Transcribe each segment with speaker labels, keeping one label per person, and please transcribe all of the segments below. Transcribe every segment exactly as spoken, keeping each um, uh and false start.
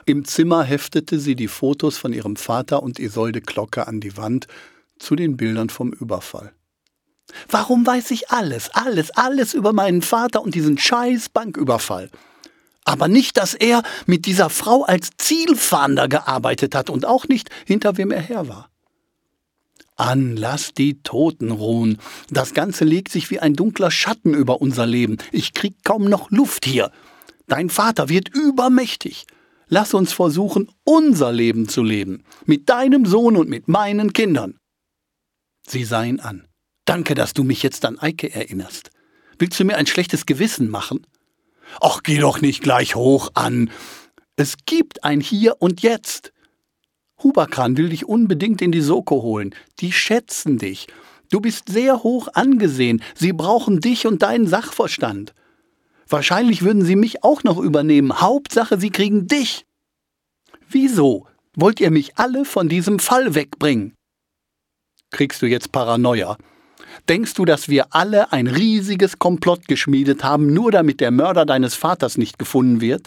Speaker 1: Im Zimmer heftete sie die Fotos von ihrem Vater und Isolde Glocke an die Wand zu den Bildern vom Überfall. Warum weiß ich alles, alles, alles über meinen Vater und diesen scheiß Banküberfall? Aber nicht, dass er mit dieser Frau als Zielfahnder gearbeitet hat und auch nicht, hinter wem er her war. An, lass die Toten ruhen. Das Ganze legt sich wie ein dunkler Schatten über unser Leben. Ich krieg kaum noch Luft hier. Dein Vater wird übermächtig. Lass uns versuchen, unser Leben zu leben. Mit deinem Sohn und mit meinen Kindern. Sie sah ihn an. Danke, dass du mich jetzt an Eike erinnerst. Willst du mir ein schlechtes Gewissen machen? Ach, geh doch nicht gleich hoch an. Es gibt ein Hier und Jetzt. Hubakran will dich unbedingt in die Soko holen. Die schätzen dich. Du bist sehr hoch angesehen. Sie brauchen dich und deinen Sachverstand. Wahrscheinlich würden sie mich auch noch übernehmen. Hauptsache, sie kriegen dich. Wieso wollt ihr mich alle von diesem Fall wegbringen? Kriegst du jetzt Paranoia? Denkst du, dass wir alle ein riesiges Komplott geschmiedet haben, nur damit der Mörder deines Vaters nicht gefunden wird?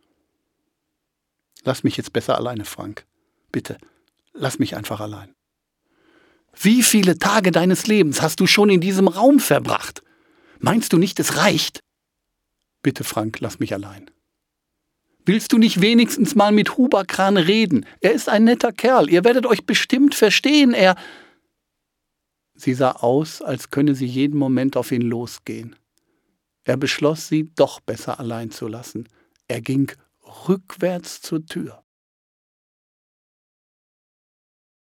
Speaker 1: Lass mich jetzt besser alleine, Frank. Bitte, lass mich einfach allein. Wie viele Tage deines Lebens hast du schon in diesem Raum verbracht? Meinst du nicht, es reicht? Bitte, Frank, lass mich allein. Willst du nicht wenigstens mal mit Hubakran reden? Er ist ein netter Kerl, ihr werdet euch bestimmt verstehen, er... Sie sah aus, als könne sie jeden Moment auf ihn losgehen. Er beschloss, sie doch besser allein zu lassen. Er ging rückwärts zur Tür.